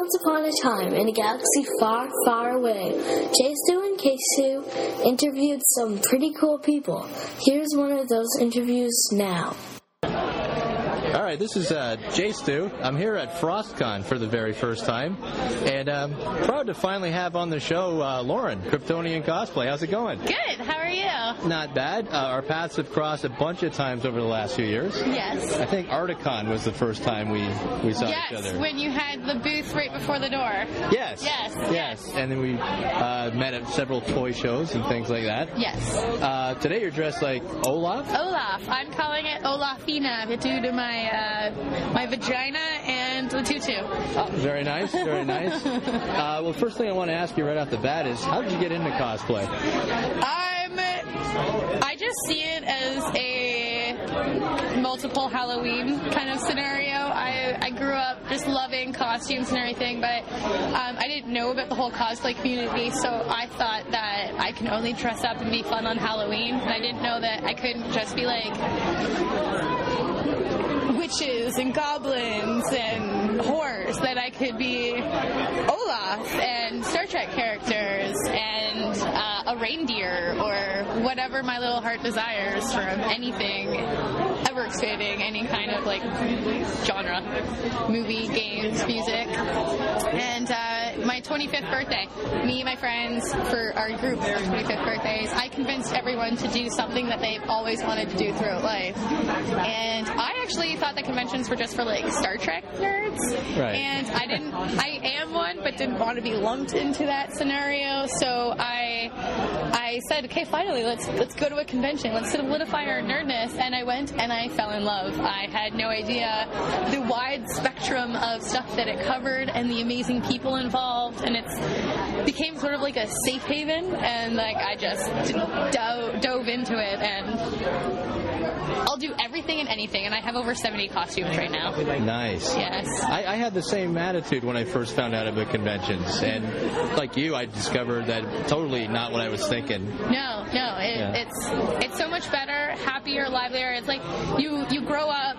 Once upon a time, in a galaxy far, far away, J-Stu and K-Stu interviewed some pretty cool people. Here's one of those interviews now. All right, this is J-Stu. I'm here at FrostCon for the very first time, and I'm proud to finally have on the show Lauren, Kryptonian Cosplay. How's it going? Good. How are you? Not bad. Our paths have crossed a bunch of times over the last few years. Yes. I think Articon was the first time we saw each other. Yes, when you had the booth right before the door. Yes. Yes. And then we met at several toy shows and things like that. Yes. Today you're dressed like Olaf? Olaf. I'm calling it Olafina due to my vagina and the tutu. Oh, very nice, very nice. Well, first thing I want to ask you right off the bat is, how did you get into cosplay? I just see it as a multiple Halloween kind of scenario. I grew up just loving costumes and everything, but I didn't know about the whole cosplay community, so I thought that I can only dress up and be fun on Halloween, and I didn't know that I couldn't just be like witches and goblins and horrors, that I could be Olaf and Star Trek characters and a reindeer or whatever my little heart desires from anything ever expanding, any kind of like genre, movie, games, music. And my 25th birthday, me and my friends, for our group of 25th birthdays, I convinced everyone to do something that they've always wanted to do throughout life. And I actually thought that conventions were just for like Star Trek nerds. Right. And I am one, but didn't want to be lumped into that scenario. So I said, okay, finally, let's go to a convention. Let's solidify our nerdness. And I went and I fell in love. I had no idea the wide spectrum of stuff that it covered and the amazing people involved. And it became sort of like a safe haven. And like I just dove into it, and I'll do everything and anything, and I have over 70 costumes right now. Nice. Yes. I had the same attitude when I first found out about conventions, and like you, I discovered that totally not what I was thinking. No, it's so much better, happier, livelier. It's like you grow up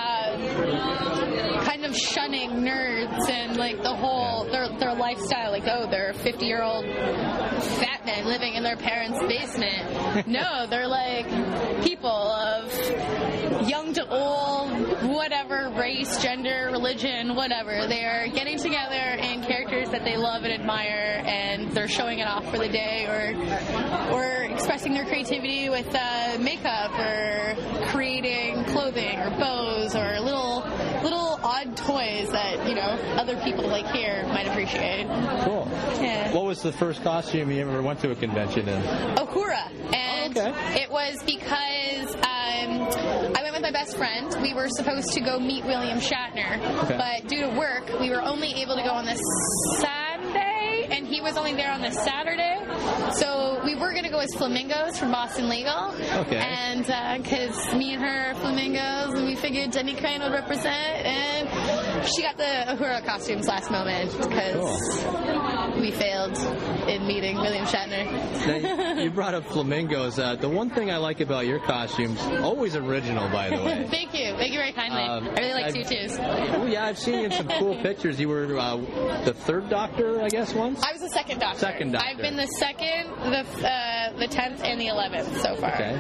kind of shunning nerds and like the whole their lifestyle, like, oh, they're 50-year-old fat men living in their parents' basement. No, they're like people of young to old, whatever, race, gender, religion, whatever. They're getting together in characters that they love and admire, and they're showing it off for the day, or expressing their creativity with makeup, or creating clothing, or bows, or little odd toys that, you know, other people like here might appreciate. Cool. Yeah. What was the first costume you ever went to a convention in? Uhura. And it was because I went with my best friend. We were supposed to go meet William Shatner, but due to work, we were only able to go on this Sunday, and he was only there on the Saturday. So we were going to go as flamingos from Boston Legal. Okay. And because me and her are flamingos, and we figured Jenny Crane would represent, and she got the Uhura costumes last moment because we failed in meeting William Shatner. Now, you brought up flamingos. The one thing I like about your costumes, always original, by the way. Thank you very kindly. I really like tutus. Oh, yeah, I've seen you in some cool pictures. You were the third Doctor, I guess, once? I was the second Doctor. Second Doctor. I've been the second, the 10th, and the 11th so far. Okay.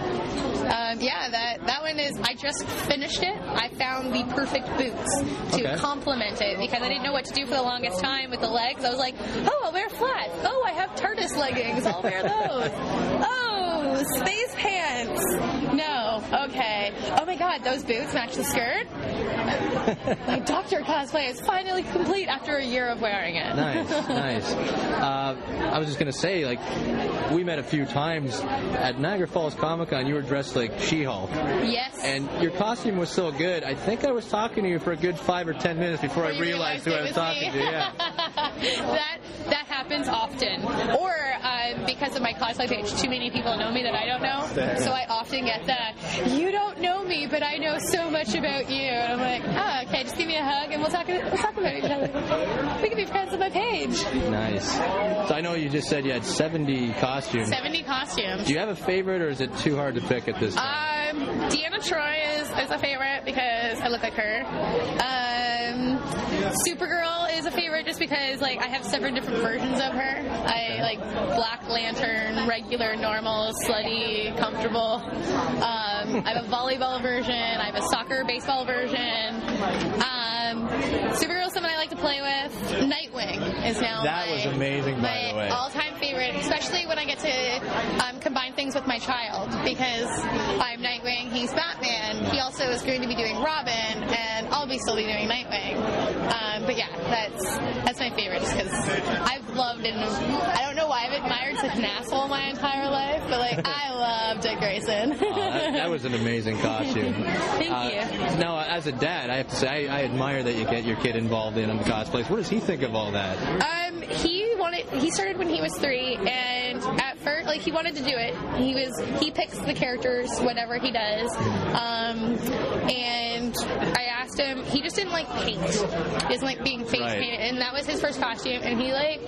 That one is, I just finished it. I found the perfect boots to complement it because I didn't know what to do for the longest time with the legs. I was like, oh, I'll wear flats. Oh, I have TARDIS leggings. I'll wear those. Oh, space pants. No. Okay. Oh my God, those boots match the skirt. My Doctor cosplay is finally complete after a year of wearing it. Nice. I was just going to say, like, we met a few times at Niagara Falls Comic Con. You were dressed like She-Hulk. Yes. And your costume was so good. I think I was talking to you for a good 5 or 10 minutes before I realized who I was talking to. Yeah. That happens often. Or because of my cosplay page, too many people know me that I don't know. So I often get that, you don't know me, but I know so much about you. And I'm like, okay, just give me a hug and we'll talk about each other. We can be friends on my page. Nice. So I know you just said you had 70 costumes. 70 costumes. Do you have a favorite, or is it too hard to pick at this time? Deanna Troi is a favorite because I look like her. Supergirl is a favorite just because, like, I have several different versions of her. I like Black Lantern, regular, normal, slutty, comfortable. I have a volleyball version. I have a soccer, baseball version. Supergirl's someone I like to play with. Nightwing is now That was amazing, by the way. my all-time favorite, especially when I get to combine things with my child, because I'm Nightwing, he's Batman. He also is going to be doing Robin, and I'll still be doing Nightwing. But yeah, that's my favorite, just because I've loved and I don't know why I've admired such an asshole my entire life, but like I love Dick Grayson. That was an amazing costume. Thank you. Now, as a dad, I have to say I admire that you get your kid involved in the cosplays. What does he think of all that? He started when he was 3, and at first, like, he wanted to do it. He picks the characters, whatever he does. And I asked him, he just didn't like paint. He doesn't like being face painted, and that was his first costume. And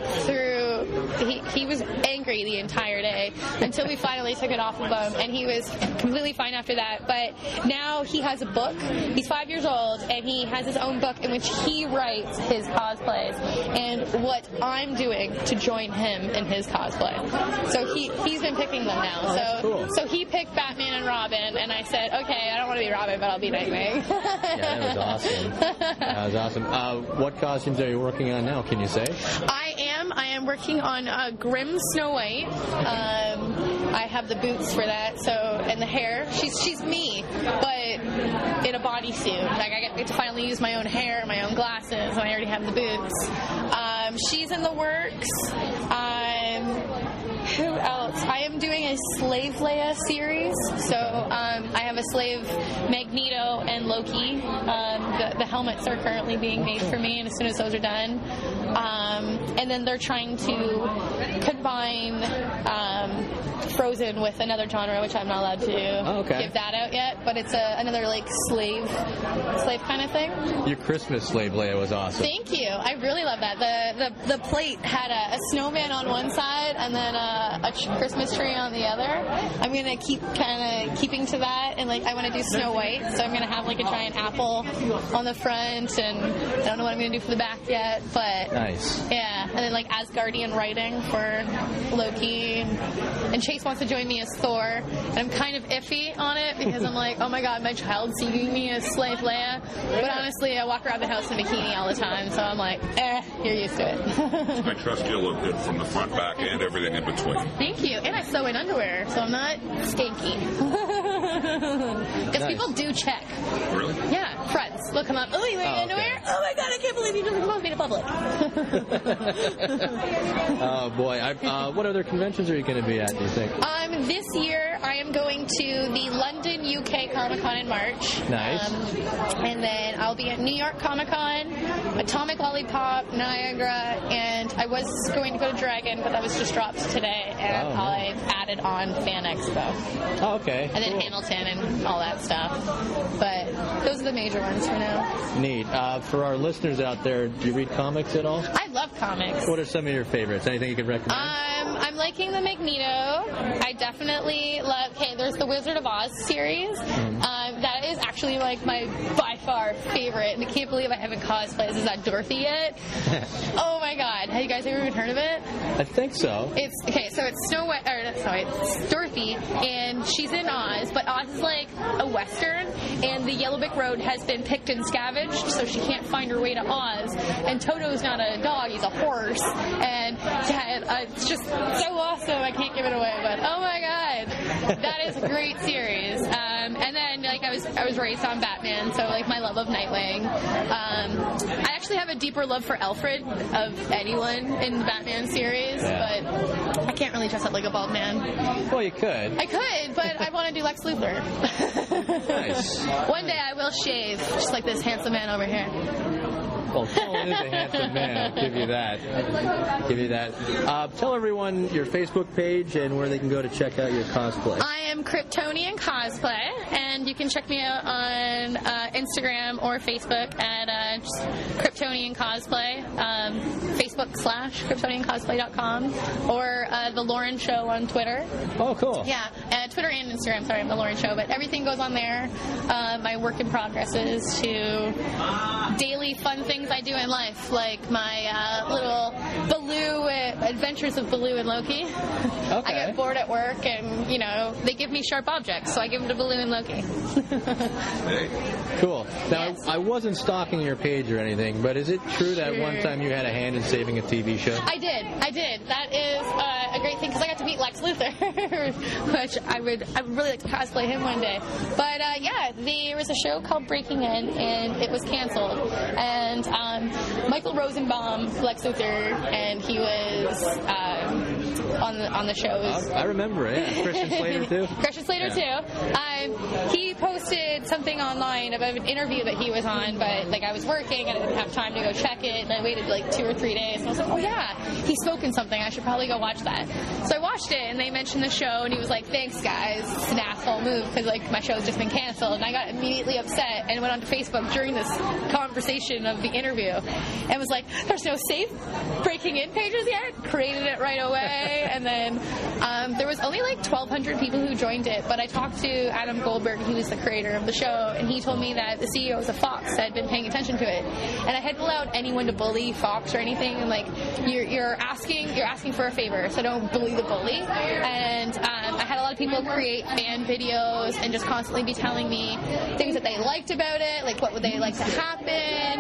he was angry the entire day until we finally took it off of him, and he was completely fine after that. But now he has a book. He's 5 years old, and he has his own book in which he writes his cosplays and what I'm doing to join him in his cosplay. So he's been picking them now. That's cool. So he picked Batman and Robin, and I said, okay, I don't want to be Robin, but I'll be Nightwing. Yeah, that was awesome. That was awesome. What costumes are you working on now? Can you say? I am working on Grim Snow White. I have the boots for that, and the hair. She's me, but in a bodysuit. Like, I get to finally use my own hair, my own glasses, and I already have the boots. She's in the works. Who else? I am doing a Slave Leia series. So I have a Slave Magneto and Loki. The helmets are currently being made for me, and as soon as those are done. And then they're trying to combine Frozen with another genre, which I'm not allowed to give that out yet. But it's another like slave kind of thing. Your Christmas Slave Leia was awesome. Thank you. I really love that. The plate had a snowman on one side and then a Christmas tree on the other. I'm gonna keep kind of keeping to that, and like I want to do Snow White, so I'm gonna have like a giant apple on the front, and I don't know what I'm gonna do for the back yet, but nice. Yeah, and then like Asgardian writing for Loki, and Chase wants to join me as Thor, and I'm kind of iffy on it because I'm like, oh my god, my child's seeing me as Slave Leia, but honestly I walk around the house in a bikini all the time, so I'm like, you're used to it. I trust you look good from the front, back, and everything in between. Thank you. And I sew in underwear, so I'm not skanky. Because people do check. Really? Yeah, friends. They'll come up, oh, you wearing underwear? Oh my god, I can't believe you just promoted me to public. Oh boy. What other conventions are you going to be at, do you think? This year I am going to the London UK Comic Con in March. Nice. And then I'll be at New York Comic Con, Atomic Lollipop, Niagara, and I was going to go to Dragon, but that was just dropped today, and I've added on Fan Expo. Oh, okay. And then Hamilton and all that stuff. But those are the major ones for now. Neat. For our listeners out there, do you read comics at all? I love comics. What are some of your favorites? Anything you could recommend? I'm liking the Magneto. I definitely love, there's the Wizard of Oz series. That is actually like my by far favorite, and I can't believe I haven't cosplayed as that Dorothy yet. Oh my god, have you guys ever even heard of it? I think so. So it's Snow White, it's Dorothy, and she's in Oz, but Oz is like a western, and the Yellow Brick Road has been picked and scavenged, so she can't find her way to Oz, and Toto's not a dog, he's a horse, and it's just so awesome, I can't give it away, but oh my god, that is a great series. And then like I was raised on Batman, so like my love of Nightwing. I actually have a deeper love for Alfred of anyone in the Batman series, but I can't really dress up like a bald man. Well, you could. I could, but I want to do Lex Luthor. Nice. One day I will shave, just like this handsome man over here. Well, Colin is a handsome man. I'll give you that. Tell everyone your Facebook page and where they can go to check out your cosplay. I am Kryptonian Cosplay, and you can check me out on Instagram or Facebook at just Kryptonian Cosplay. Facebook/KryptonianCosplay.com or The Lauren Show on Twitter. Oh, cool. Yeah, Twitter and Instagram. Sorry, I'm The Lauren Show, but everything goes on there. My work in progress is to daily fun things I do in life, like my little Baloo adventures of Baloo and Loki. Okay. I get bored at work, and they give me sharp objects, so I give them to Baloo and Loki. Cool. Now, Yes. I wasn't stalking your page or anything, but is it true that one time you had a hand in saving a TV show? I did. That is a great thing because I got to meet Lex Luthor, which I would really like to cosplay him one day. But there was a show called Breaking In, and it was canceled. And Michael Rosenbaum, Lex Luthor, and he was on the show. I remember, yeah. Christian Slater too. Christian Slater too. He posted something online about an interview that he was on, but I was working and I didn't have time to go check it, and I waited 2 or 3 days, and I was like, oh yeah, he's spoken something, I should probably go watch that. So I watched it, and they mentioned the show, and he was like, thanks guys, it's an asshole move because my show's just been canceled. And I got immediately upset and went onto Facebook during this conversation of the interview and was like, there's no safe Breaking In pages yet? Created it right away. And then there was only 1,200 people who joined it, but I talked to Adam Goldberg, he was the creator of the show, and he told me that the CEOs of Fox had been paying attention to it, and I hadn't allowed anyone to bully Fox or anything. And you're asking for a favor, so don't bully the bully. And I had a lot of people create fan videos and just constantly be telling me things that they liked about it, what would they like to happen.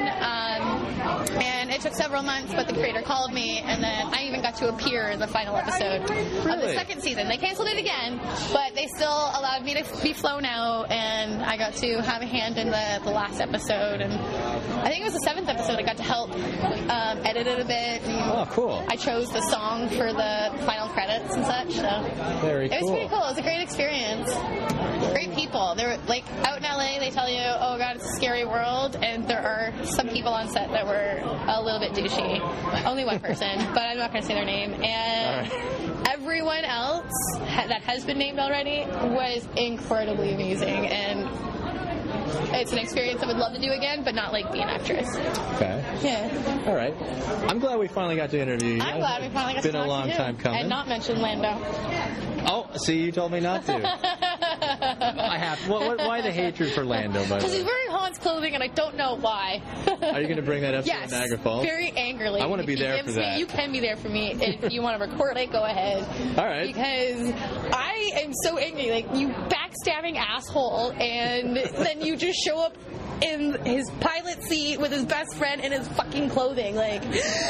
And it took several months, but the creator called me, and then I even got to appear in the final episode of the second season. They canceled it again, but they still allowed me to be flown out, and I got to have a hand in the last episode. And I think it was the 7th episode. I got to help edit it a bit. Oh, cool. I chose the song for the final credits and such. So Very cool. It was pretty cool. It was a great experience. Great people. They were out in LA. They tell you, "Oh God, it's a scary world," and there are some people on set that were a little bit douchey. Only one person, but I'm not going to say their name. And everyone else that has been named already was incredibly amazing, and it's an experience I would love to do again, but not be an actress. Okay. Yeah. All right. I'm glad we finally got to interview you. I'm glad we finally got to talk to you. It's been a long time coming. And not mention Lando. Oh, see, you told me not to. I have. Why the hatred for Lando, by the Because way? he's wearing Han's clothing, and I don't know why. Are you going to bring that up Yes, to Niagara Falls? very angrily. I want to be there for that. You can be there for me. If you want to record it, go ahead. All right. Because I am so angry. You backstabbing asshole, and then you just show up in his pilot seat with his best friend in his fucking clothing. I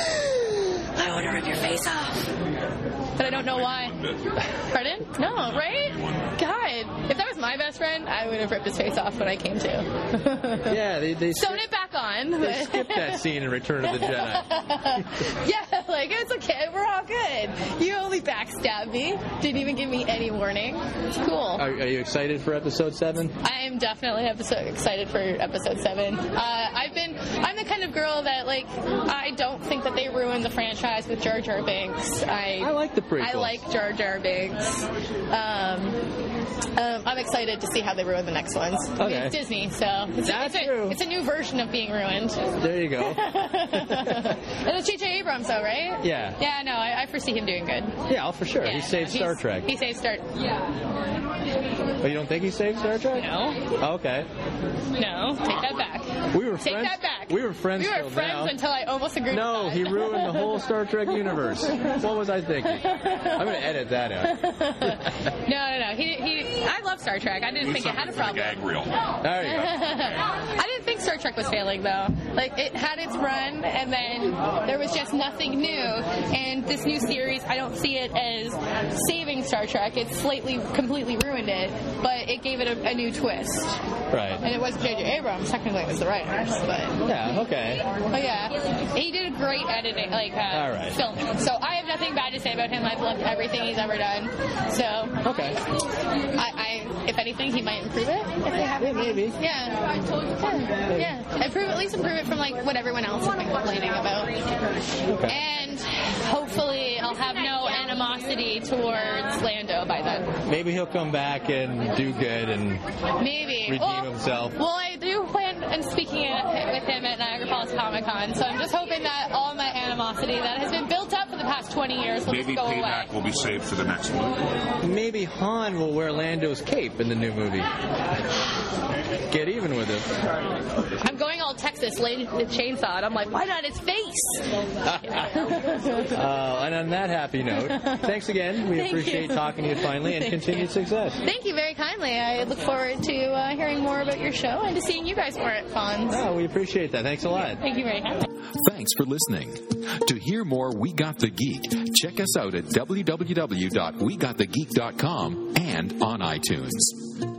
want to rip your face off. But I don't know why. Pardon? No, right? God, if that was my best friend, I would have ripped his face off when I came to. Yeah, they Sewn it back on. They skipped that scene in Return of the Jedi. Yeah, it's okay. We're all good. You only backstabbed me. Didn't even give me any warning. It's cool. Are you excited for episode 7? I am definitely excited for episode 7. I'm the kind of girl that I don't think that they ruined the franchise with Jar Jar Binks. I like the prequels. I like Jar Jar Binks. I'm excited to see how they ruin the next ones. Okay. I mean, it's Disney, so it's a new version of being ruined. There you go. And it's J.J. Abrams, though, right? Yeah. Yeah, no, I foresee him doing good. Yeah, for sure. Yeah, he saved Star Trek. He saved Star. Yeah. Oh, you don't think he saved Star Trek? No. Oh, okay. No, take that back. We were Take friends. that back. We were friends. We were friends now. until I almost agreed No, with he that. ruined the whole Star Trek universe. What was I thinking? I'm going to edit that out. No. I love Star Trek. I didn't think it had a problem. Gag reel. There you go. I didn't think Star Trek was failing, though. It had its run, and then there was just nothing new. And this new series, I don't see it as saving Star Trek. It completely ruined it, but it gave it a new twist. Right. And it wasn't J.J. Abrams. Technically, it was the writers, but... Yeah, okay. But yeah, he did a great editing, All right. filming. So I have nothing bad to say about him. I've loved everything he's ever done. So... Okay. If anything, he might improve it. If they have Maybe. Yeah. At least improve it from what everyone else has been complaining about. Okay. And hopefully I'll have no animosity towards Lando by then. Maybe he'll come back and do good and Maybe. redeem himself. Well, I do plan am speaking with him at Niagara Falls Comic Con, so I'm just hoping that all my animosity that has been built up for the past 20 years will Maybe just go payback away. will be saved for the next one. Maybe Han will wear Lando's cape in the new movie. Get even with him. I'm going all Texas, laying the chainsaw, and I'm like, why not his face? And on that happy note, thanks again. We Thank appreciate you. talking to you finally, and Thank continued you. success. Thank you very kindly. I look forward to hearing more about your show and to seeing you guys more at Fonz. Oh, we appreciate that. Thanks a lot. Thank you very much. Thanks for listening. To hear more We Got the Geek, check us out at www.wegotthegeek.com and on iTunes.